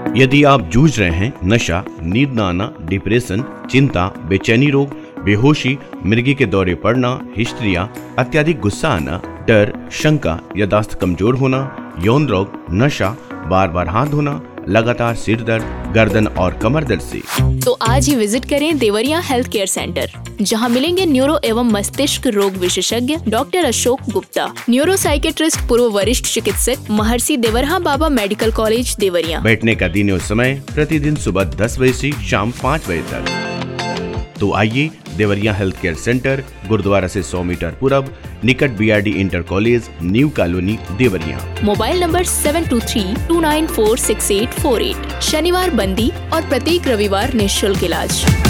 यदि आप जूझ रहे हैं नशा, नींद न आना, डिप्रेशन, चिंता, बेचैनी रोग, बेहोशी, मिर्गी के दौरे पड़ना, हिस्ट्रिया, अत्यधिक गुस्सा आना, डर, शंका, याददाश्त कमजोर होना, यौन रोग, नशा, बार बार हाथ धोना, लगातार सिर दर्द, गर्दन और कमर दर्द से तो आज ही विजिट करें देवरिया हेल्थ केयर सेंटर, जहां मिलेंगे न्यूरो एवं मस्तिष्क रोग विशेषज्ञ doctor Ashok Gupta, neuro psychiatrist, पूर्व वरिष्ठ चिकित्सक, महर्षि देवरहा बाबा मेडिकल कॉलेज देवरिया। बैठने का दिन और समय प्रतिदिन सुबह 10 बजे से शाम 5 बजे तक। तो आइए Deoria health care centre, gurdwara से 100 मीटर पूरब, निकट BRD inter college, new colony, Deoria. Mobile number 723294648। शनिवार बंदी और प्रत्येक रविवार निःशुल्क इलाज।